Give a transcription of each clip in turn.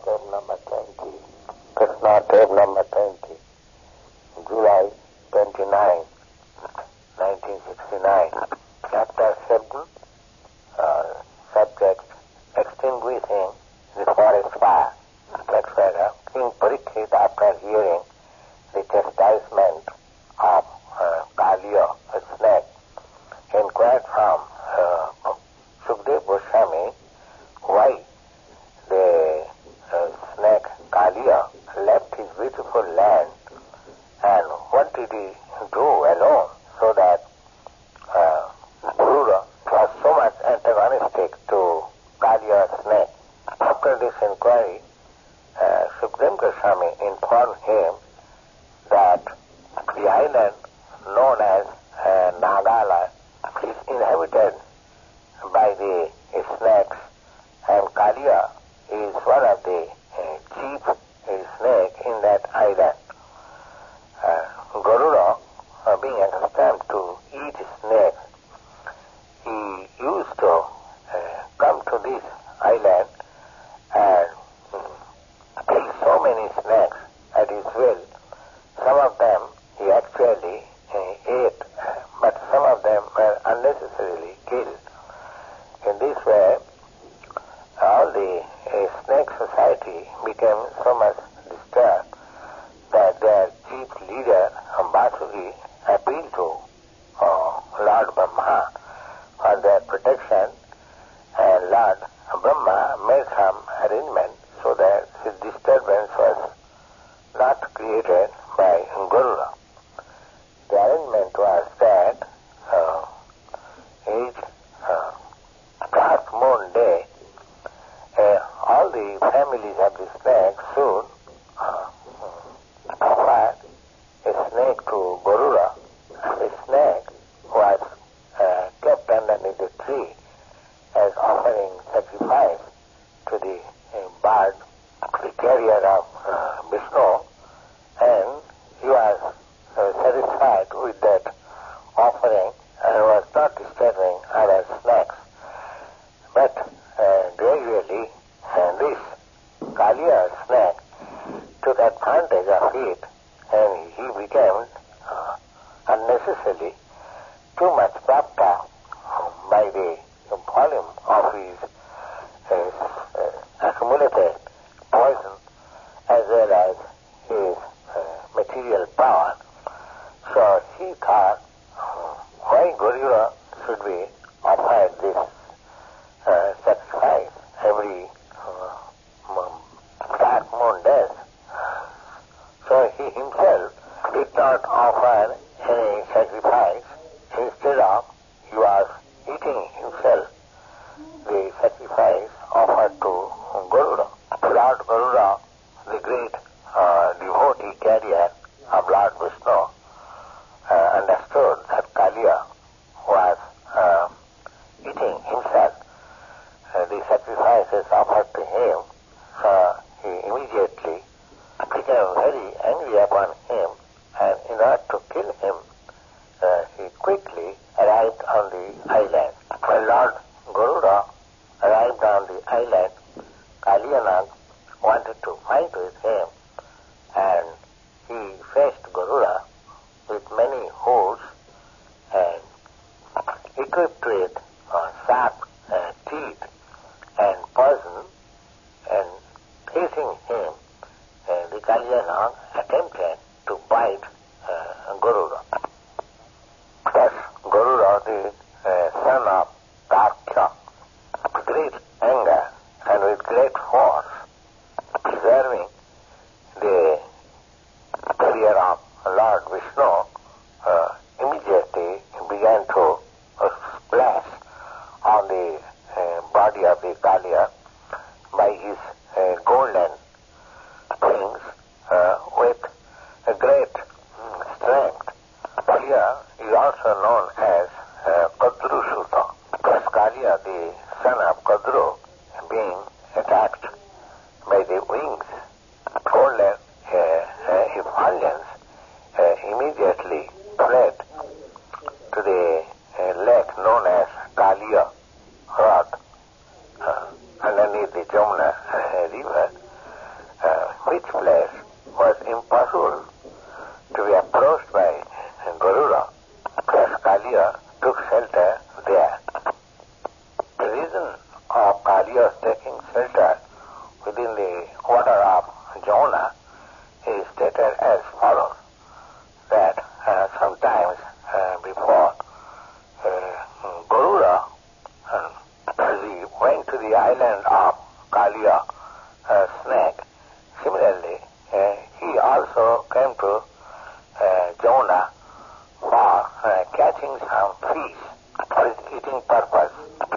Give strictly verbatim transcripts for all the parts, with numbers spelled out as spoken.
tape number twenty. Krishna tape number twenty. July twenty-ninth, nineteen sixty-nine. Chapter seven. Uh, subject: extinguishing the forest fire. Text writer: King Parikshit, after hearing the chastisement of uh, Kaliya, a snake, inquired from uh, Sukadeva Goswami why the uh, snake Kaliya left his beautiful land and what did he do alone so that uh, Garuda was so much antagonistic to Kaliya's snake. After this inquiry, uh, Sukadeva Goswami informed him that the island known as uh, Nagala is inhabited by the uh, snakes, and Kaliya is one of the uh, chief uh, snake in that island. Uh, Garuda, uh, being accustomed to eat snakes, he used to uh, come to this island and um, kill so many snakes at his will. Some of them he actually uh, ate, but some of them were unnecessarily killed. In this way, all the uh, snake society became so much disturbed that their chief leader, Vasuki, appealed to uh, Lord Brahma for their protection, and Lord Brahma made some arrangement so that this disturbance was not created by Garuda. The arrangement was that uh, each uh, dark moon day, uh, all the families of the snakes should uh, offer a snake to Garuda. The snake was uh, kept underneath the tree as offering sacrifice to the uh, bird, the carrier of uh, Vishnu, and he was uh, satisfied with that offering and was not disturbing other snakes. But uh, gradually uh, this Kaliya snake took advantage of it, and he became uh, unnecessarily too much puffed up by the volume of his uh, uh, accumulated poison as well as his uh, material power. So he thought, uh, why Garuda should be offered this uh, sacrifice every uh, dark moon days. So he himself did not offer any sacrifice. Instead of, he was eating himself the sacrifice offered to Garuda. Lord Garuda, the great uh, devotee carrier of Lord Vishnu, uh, understood that Kaliya was uh, eating himself uh, the sacrifices offered to him. So he immediately became very angry upon him, and in order to kill him, uh, he quickly arrived on the island. When Lord Garuda arrived on the island, Kaliyanag wanted to fight with him, and he faced Garuda with many horses and equipped with uh, sharp uh, teeth and poison, and facing him, uh, the Kaliyanag attempted to bite uh, Garuda. Thus, Garuda, the uh, son of Daksha, with great anger and with great force, observing the career of Lord Vishnu, uh, immediately began to uh, splash on the uh, body of the Kaliya by his uh, golden wings uh, with a great mm, strength. to uh, Jamuna for uh, catching some fish for his eating purpose.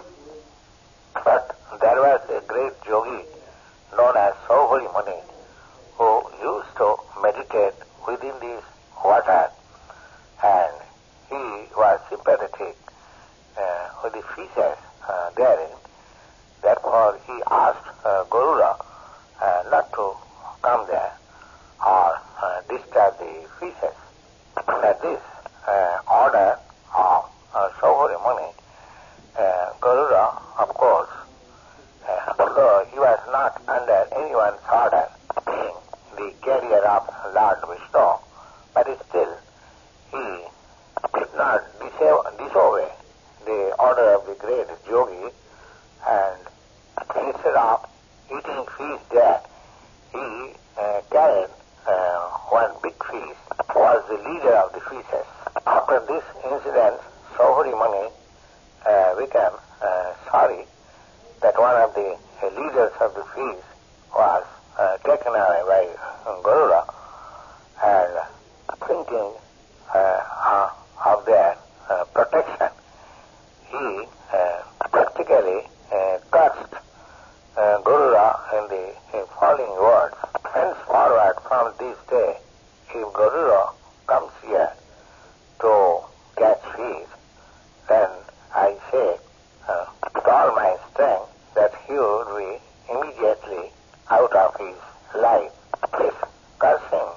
But there was a great yogi known as Saubhari Muni who used to meditate within this water, and he was sympathetic uh, with the fishes uh, therein. Therefore, he asked uh, Garuda uh, not to come there or uh, disturb the fishes. At this uh, order of uh, Saubhari Muni, uh, Garuda, of course, uh, although he was not under anyone's order, being the carrier of Lord Vishnu, but still he did not disobey the order of the great yogi, and instead of eating fish there, he uh, carried uh, one big fish, was the leader of the fishes. After this incident, Saubhari Muni uh, became uh, sorry that one of the uh, leaders of the fish was uh, taken away by uh, Garuda, and thinking uh, uh, of their uh, protection, he uh, practically uh, cursed uh, Garuda in the uh, following words: henceforward from this day, if Garuda comes here to catch fish, then I say uh, with all my strength that he would be immediately out of his life. This cursing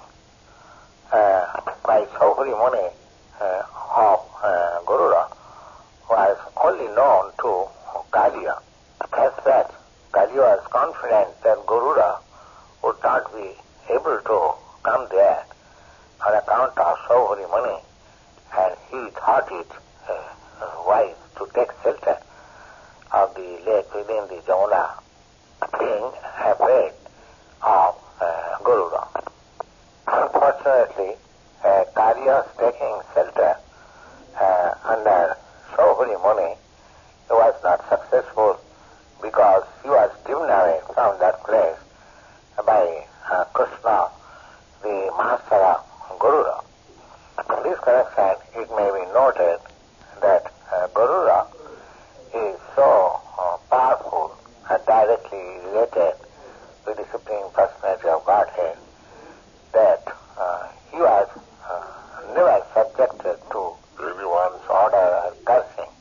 uh, by Saubhari Muni uh, of uh, Garuda was only known to Kaliya. As such, Kaliya was confident that Garuda would not be able to come there on account of Saubhari Muni, and he thought it uh, wise to take shelter of the lake within the Jamuna, being afraid of uh, Garuda. Unfortunately, uh, Kaliya's taking shelter uh, under Saubhari Muni was not successful because he was driven away from that place by uh, Krishna, the master of Garuda. In this connection, it may be noted that uh, Garuda is so uh, powerful and directly related with the Supreme Personality of Godhead that uh, he was uh, never subjected to everyone's order or cursing.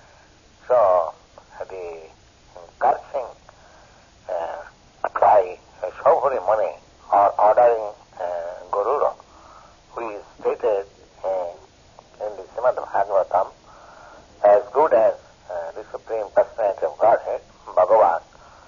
So the cursing uh, by uh, Saubhari Muni or ordering uh, Garuda, who is stated uh, in the Srimad Bhagavatam as good as uh, the Supreme Personality of Godhead, Bhagavan,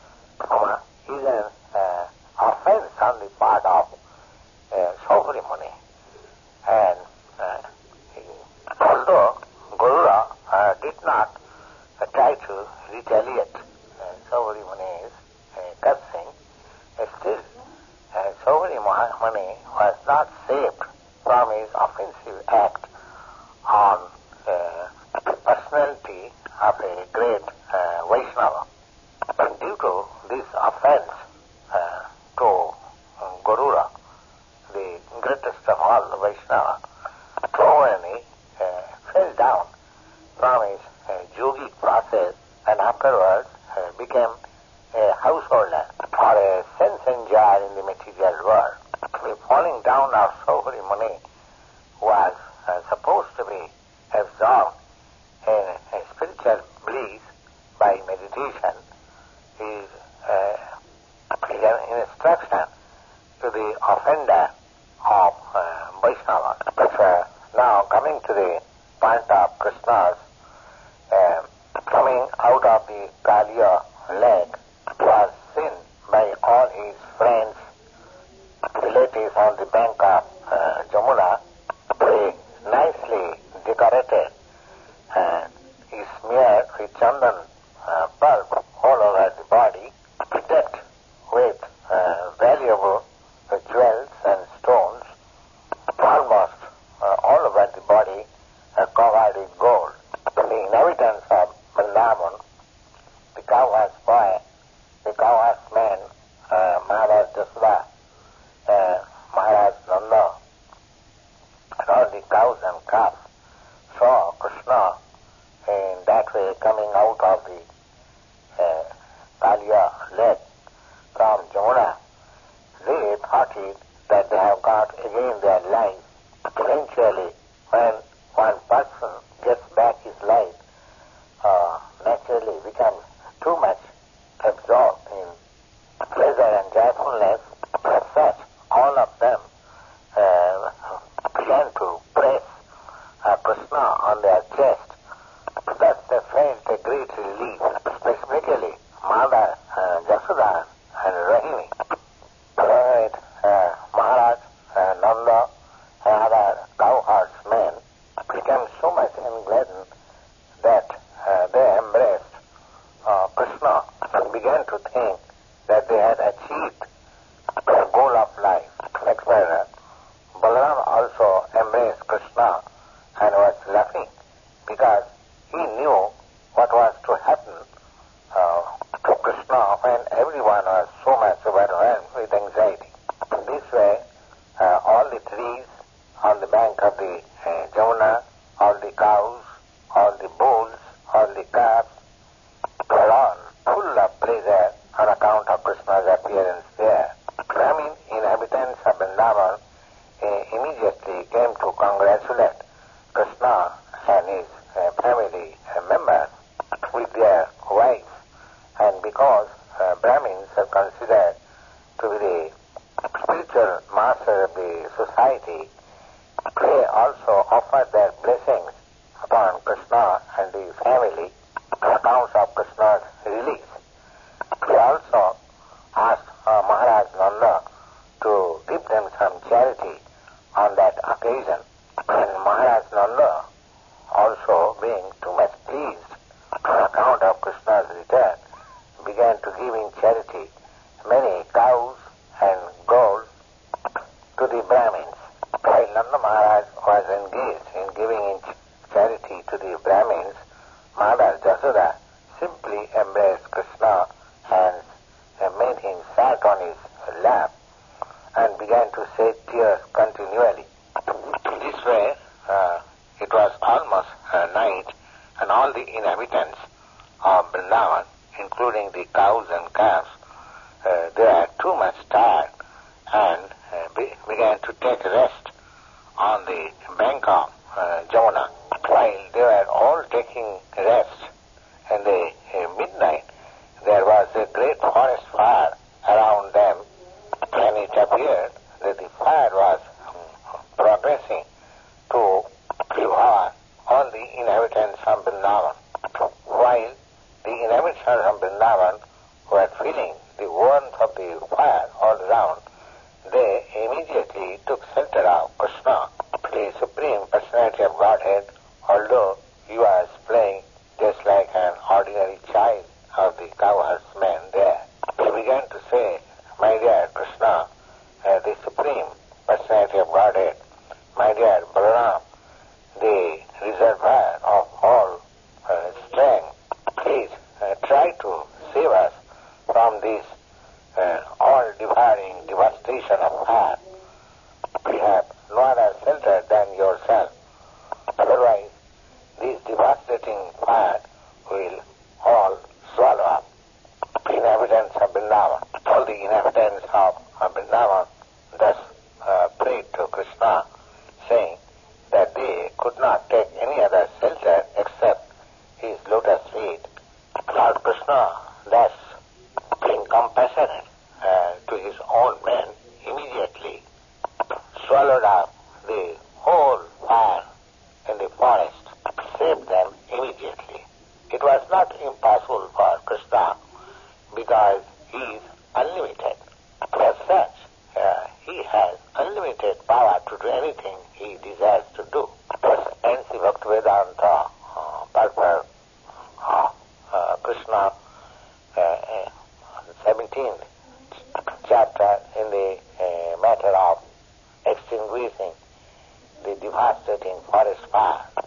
is an uh, offense on the part of uh, Saubhari Muni. And uh, he, although Garuda uh, did not uh, try to retaliate uh, Saubhari Muni's uh, cursing, uh, still uh, Saubhari Muni was not saved from his offensive act on uh, the personality of a great uh, Vaishnava. And due to this offense uh, to um, Garuda, the greatest of all the Vaishnava, Saubhari uh, fell down from his uh, yogic process and afterwards uh, became a householder or a sense enjoyer in the material world. The falling down of Saubhari Muni was uh, supposed to be absorbed in a spiritual bliss by meditation, is uh, an instruction to the offender of uh, Vaishnava. But uh, now coming to the point of Krishna's uh, coming out of the Kaliya lake was seen by all his friends, relatives on the bank of uh, Jamuna. Very nicely decorated and is smeared with chandan uh, pulp all over the body, decked with uh, very noted that they have got again their life. Eventually, when one person gets back his life, uh, naturally becomes too much absorbed in pleasure and joyfulness. As such, all of them uh, began to press uh, Krishna on their chest. Thus they felt a great relief, specifically Mother, uh, Jasoda and Rahini. Right, uh, Maharaj, uh, Nanda and other cowherdsmen became so much enlightened that uh, they embraced uh, Krishna and began to think that they had achieved the goal of life. Next paragraph. Balaram also embraced Krishna and was laughing because he knew what was to happen uh, to Krishna when everyone was so much overwhelmed with anxiety. This way, uh, all the trees on the bank of the uh, Jamuna, all the cows, all the bulls, all the calves were all full of pleasure on account of Krishna's appearance there. Brahmin inhabitants of Vrindavan uh, immediately came to congratulate Krishna and his uh, family uh, members with their wives, and because uh, Brahmins are considered to be the spiritual master of the society, they also offered their blessings upon Krishna and his family on account of Krishna's release. They also asked uh, Maharaj Nanda to give them some charity on that occasion. And Maharaj Nanda, also being too much pleased on account of Krishna's return, began to give in charity many cows and gold to the Brahmins. While Nanda Maharaj was engaged in giving in charity to the Brahmins, Mother Jasoda simply embraced Krishna and made him sat on his lap and began to shed tears continually. This way, uh, it was almost uh, night, and all the inhabitants of Vrindavan, including the cows and calves, uh, they were too much tired and uh, be- began to take rest on the bank of uh, Jamuna. While they were all taking rest in the uh, midnight, there was a great forest fire around them, and it appeared that the fire was um, progressing to devour all the inhabitants of Vrindavan. While the inhabitants of Vrindavan were feeling the warmth of the fire all around, they immediately took shelter of Krishna, the Supreme Personality of Godhead, although he was playing just like an ordinary child of the cowherdsmen there. They began to say, "My dear Krishna, uh, the Supreme Personality of Godhead, my dear Balaram, the reservoir of all uh, strength, please uh, try to save us from this uh, all-devouring devastation of fire. We have no other shelter than yourself. Otherwise, this devastating fire will all swallow up the inhabitants of Vrindavan." All the inhabitants of, of Vrindavan thus uh, prayed to Krishna, saying that they could not take any other shelter except his lotus feet. Lord Krishna, thus being compassionate uh, to his own men, immediately swallowed up the whole fire in the forest, saved them immediately. It was not impossible for Krishna because he is unlimited. As such, uh, he has unlimited power to do anything he desires to do. Thus, N C Bhaktivedanta uh, purport of uh, Krishna, uh, seventeenth chapter, in the uh, matter of extinguishing the devastating forest fire.